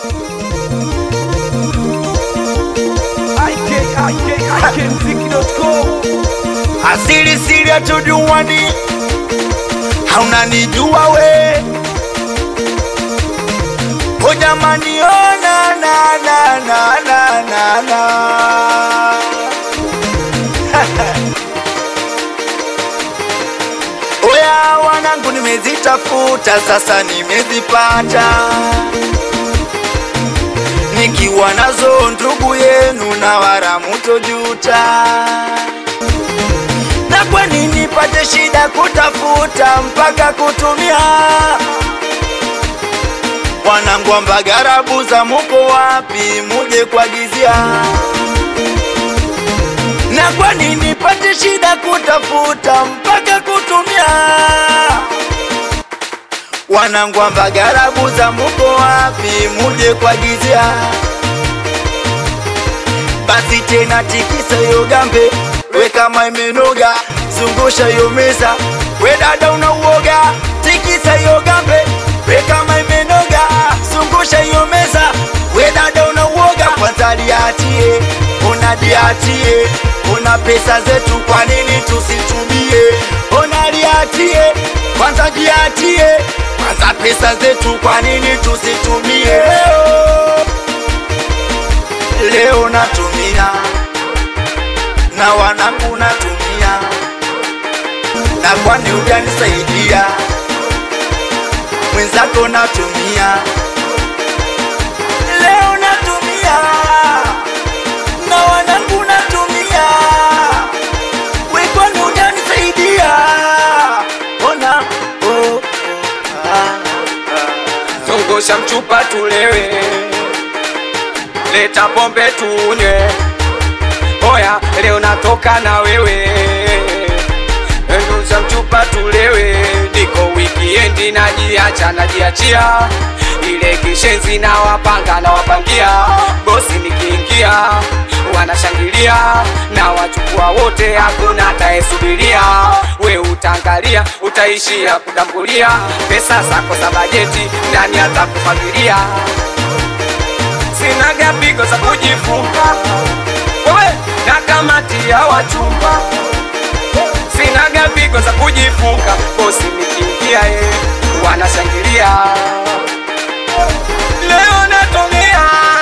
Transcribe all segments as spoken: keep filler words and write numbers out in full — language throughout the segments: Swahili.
Asili siri atujuwani, hauna nijua we. O jamani oh na na na na na na na. Oya wanangu nimezitafuta sasa nimezipata. Nikiwa nazo ndugu yenu na wala mutojuta. Na kwa nini pate shida kutafuta mpaka kutumia? Wanangu wa Mbagarabuza muko wapi muje kuagizia? Na kwa nini pate shida kutafuta mpaka kutumia? Wanangu wa Mbagarabuza muko wapi muje kuagizia? Basi tena tikisa yo gambe, we kama imenoga, zungusha yo meza, we dada una uoga. Tikisa yo gambe, we kama imenoga, zungusha yo meza, we dada una uoga. Kwanza liatie, una diatie, una pesa zetu kwa nini tusitumie? Ona liatie, kwanza diatie, kwanza pesa zetu kwa nini tusitumie? Leo, leo natumia, na wanangu natumia, na kwani hujanisaidia? Mwenzako natumia, leo natumia, na wanangu natumia, we kwani hujanisaidia? Ona oh, ah, ah. Zungusha mchupa tulewe, leta pombe tunywe. Oya leo natoka na wewe, zungusha mchupa tulewe. Niko weekend najiacha najiachia, ile kishenzi na wapanga na wapangia. Bosi nikiingia wanashangilia, na wachukua wote hakuna ataesubiria. We utangalia utaishia kudambulia, pesa zako za bajeti nani atakufagilia? Sina gapigo za kujifunga wewe na kamati ya wachumba, sina gapigo za kujifunga. Bosi nikiingia eh wanashangilia. Leo natumia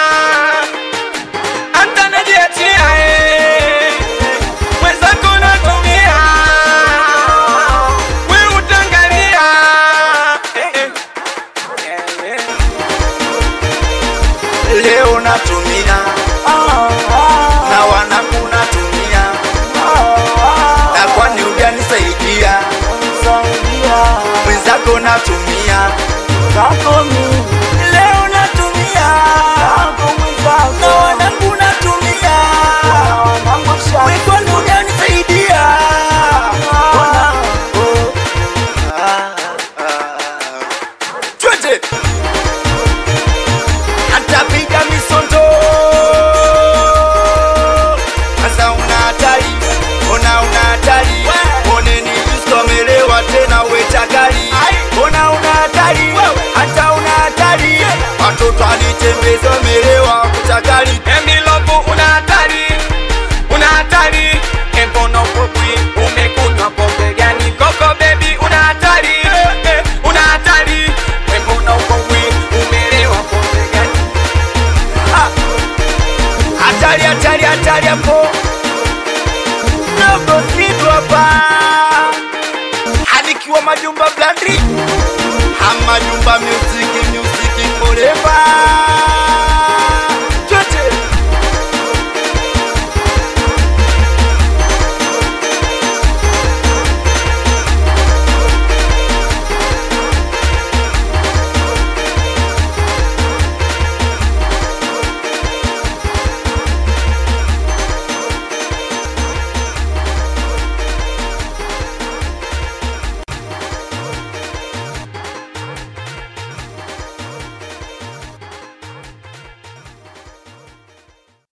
hata najiachia eh, mwenzako natumia, we utangalia eh, eh. Leo natumia, na wanangu natumia, na kwani hujanisaidia? Mwenzako natumia, leo natumia, na wanangu natumia, we kwani hujanisaidia? Ona oh, ah, ah. Twende atapiga misondo, sasa una hatari, ona una hatari. Oneni ustomelewa tena wetakali, ona una hatari, hata una hatari. Watoto alitembeza melewa kutakali. Emilovu una hatari, una hatari. Mbona upokwi umekunywa pombe gani? Koko baby una hatari, eh, una hatari. Mbona upokwi umelewa pombe gani? Hatari, hatari, hatari hapo. Nogo kitu hapa. Hanikiwa Majumba Blandri, Hama Jumba music, music forever.